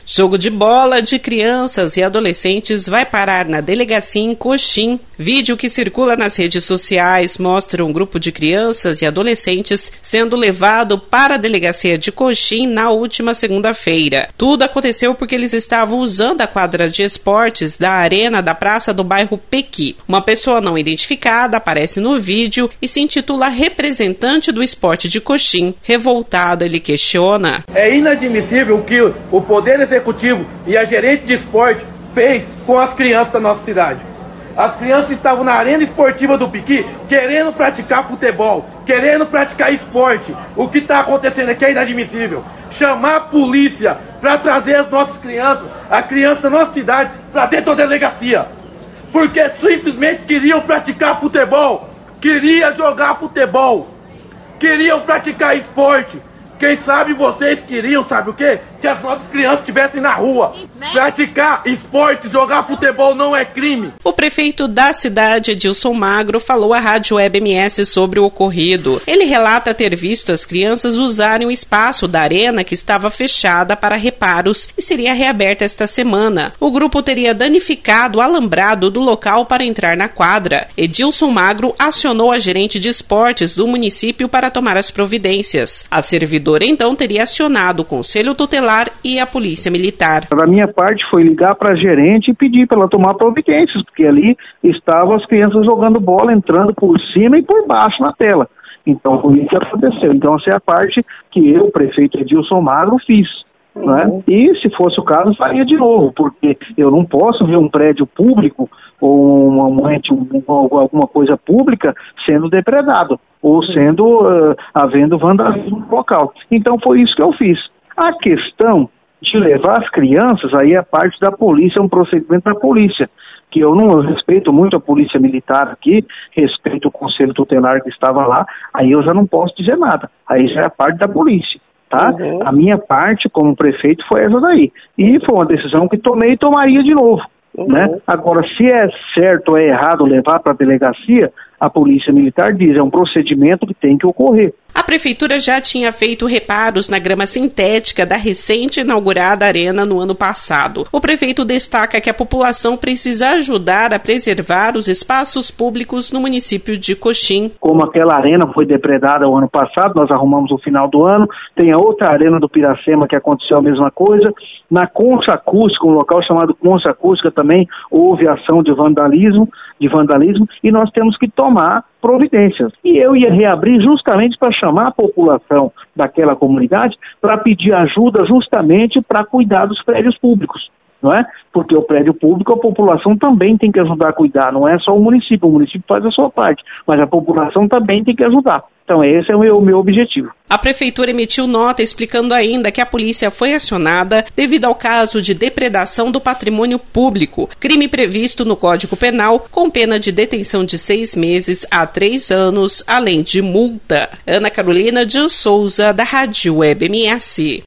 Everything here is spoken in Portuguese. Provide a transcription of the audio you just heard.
Jogo de bola de crianças e adolescentes vai parar na delegacia em Coxim. Vídeo que circula nas redes sociais mostra um grupo de crianças e adolescentes sendo levado para a delegacia de Coxim na última segunda-feira. Tudo aconteceu porque eles estavam usando a quadra de esportes da arena da praça do bairro Pequi. Uma pessoa não identificada aparece no vídeo e se intitula representante do esporte de Coxim. Revoltado, ele questiona: é inadmissível o que o Poder Executivo e a gerente de esporte fez com as crianças da nossa cidade. As crianças estavam na arena esportiva do Pequi querendo praticar futebol, querendo praticar esporte. O que está acontecendo aqui é inadmissível. Chamar a polícia para trazer as nossas crianças, a criança da nossa cidade, para dentro da delegacia. Porque simplesmente queriam praticar futebol, queriam jogar futebol, queriam praticar esporte. Quem sabe vocês queriam, sabe o quê? Que as nossas crianças estivessem na rua. Praticar esporte, jogar futebol não é crime. O prefeito da cidade, Edilson Magro, falou à Rádio Web MS sobre o ocorrido. Ele relata ter visto as crianças usarem o espaço da arena que estava fechada para reparos e seria reaberta esta semana. O grupo teria danificado o alambrado do local para entrar na quadra. Edilson Magro acionou a gerente de esportes do município para tomar as providências. A servidora então teria acionado o Conselho Tutelar e a Polícia Militar. Da minha parte foi ligar para a gerente e pedir para ela tomar providências, porque ali estavam as crianças jogando bola, entrando por cima e por baixo na tela. Então foi isso que aconteceu. Então essa é a parte que eu, prefeito Edilson Magro, fiz. Né? E se fosse o caso, faria de novo, porque eu não posso ver um prédio público ou alguma coisa pública sendo depredado ou sendo havendo vandalismo no local. Então foi isso que eu fiz. A questão de levar as crianças, aí é parte da polícia, é um procedimento da polícia, que eu não respeito muito a polícia militar aqui, respeito o conselho tutelar que estava lá, aí eu já não posso dizer nada, aí já é parte da polícia. Tá? A minha parte como prefeito foi essa daí. E foi uma decisão que tomei e tomaria de novo. Né? Agora, se é certo ou é errado levar para a delegacia, a Polícia Militar diz, é um procedimento que tem que ocorrer. A Prefeitura já tinha feito reparos na grama sintética da recente-inaugurada arena no ano passado. O prefeito destaca que a população precisa ajudar a preservar os espaços públicos no município de Coxim. Como aquela arena foi depredada o ano passado, nós arrumamos no final do ano, tem a outra arena do Piracema que aconteceu a mesma coisa. Na Concha Acústica, um local chamado Concha Acústica também houve ação de vandalismo, e nós temos que tomar providências. E eu ia reabrir justamente para chamar a população daquela comunidade para pedir ajuda justamente para cuidar dos prédios públicos, não é? Porque o prédio público, a população também tem que ajudar a cuidar, não é só o município faz a sua parte, mas a população também tem que ajudar. Então esse é o meu objetivo. A Prefeitura emitiu nota explicando ainda que a polícia foi acionada devido ao caso de depredação do patrimônio público, crime previsto no Código Penal, com pena de detenção de 6 meses a 3 anos, além de multa. Ana Carolina de Souza, da Rádio Web MS.